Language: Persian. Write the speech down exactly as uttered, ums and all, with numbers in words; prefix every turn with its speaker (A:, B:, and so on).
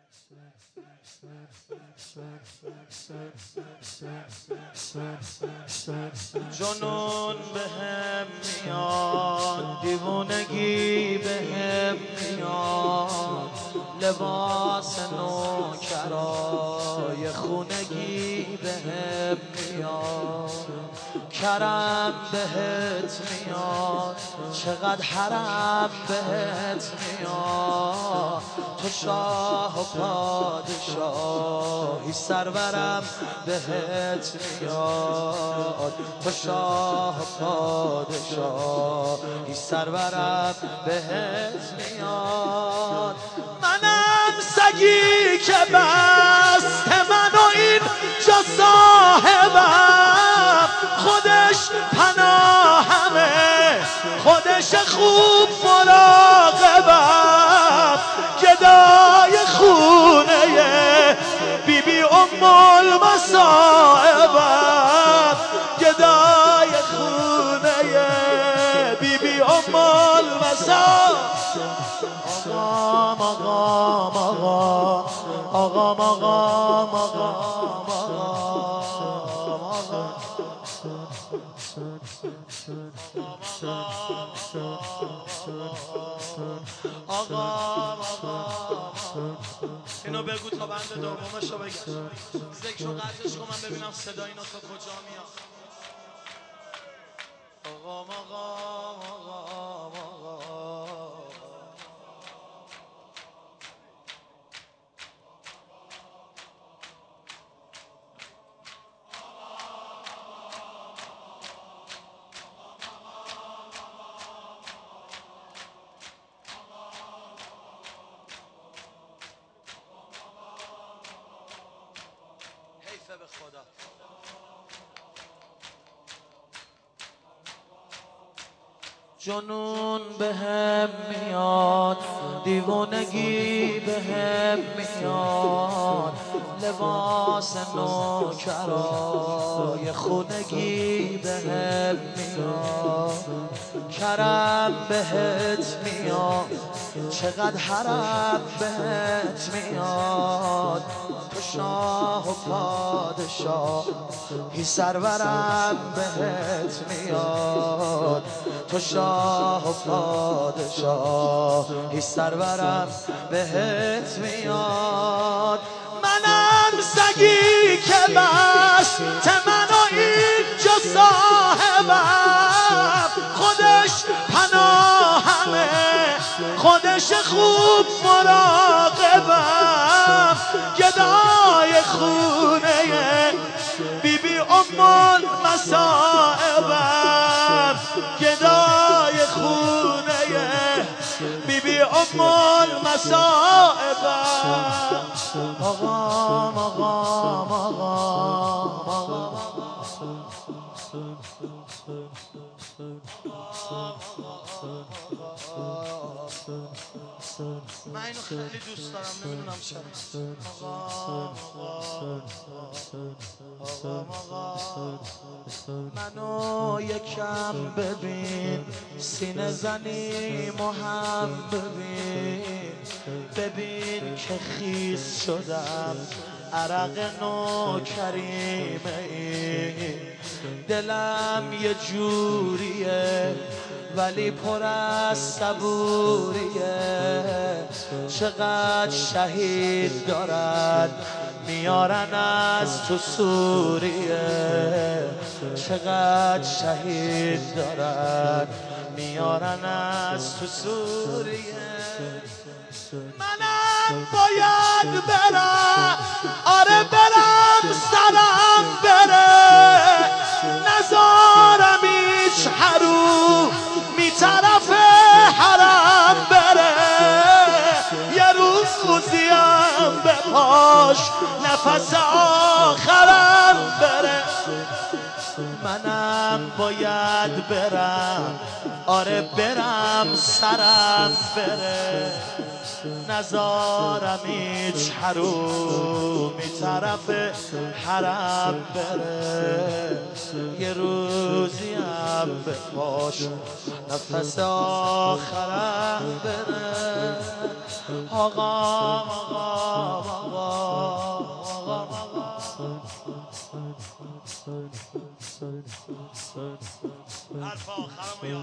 A: جنون به هم میاد، دیوونگی به هم میاد، لباس نوکرای خونگی به هم میاد، کرم بهت میاد، چقدر حرم بهت میاد، تو شاه و پادشاهی سرورم بهت میاد، تو شاه و پادشاهی سرورم بهت میاد. منم سگی که بست منو این جا صاحبم، خودش پناهمه، خودش خوب مراقبم، گدای خونه بی بی ام المصائبم، گدای خونه بی بی ام المصائبم. آقام آقام آقام آقام آقام آقام اینو بگو تا بند دومشو بگم. ذکر و قطعش کن من ببینم صدای اینا تا کجا میاد. آقام آقام آقام آقام حیفه به خدا. جنون به هم میاد، دیوانگی به هم میاد، لباس نوکرای خونگی به هم میاد، کرم بهت میاد، چقدر حرم بهت میاد، تو شاه و پادشاهی سرورم بهت میاد، تو شاه و پادشاهی سرورم بهت میاد. منم سگی که بست منو اینجا صاحبم، خودش پناهمه، خودش خوب مراقبم، گدای خونه بی بی ام المصائبم، گدای خونه بی بی ام المصائبم. آقام آقام آقام آقام من اینو خیلی دوست دارم، نمیدونم چرا. آقام آقام آقام منو یکم ببین، سینه زنی هم ببین، ببین که خیس شدم، عرق نوکریمه ای، دلم یه جوریه ولی پر از صبوریه، چقدر شهید دارن میارن از تو سوریه، چقدر شهید دارن میارن از تو سوریه. منم باید برم، آره برم، سرم بره، نزارم هیچ حرومی طرف حرم بره، یه روزیم به پاش نفس آخرم بره. منم باید برم، آره برم، سرم بره، نزارم هیچ حرومی طرف حرم بره، یه روزیم به پاش نفس آخرم بره. آقا آقا آقا آقا حرف آخرم یا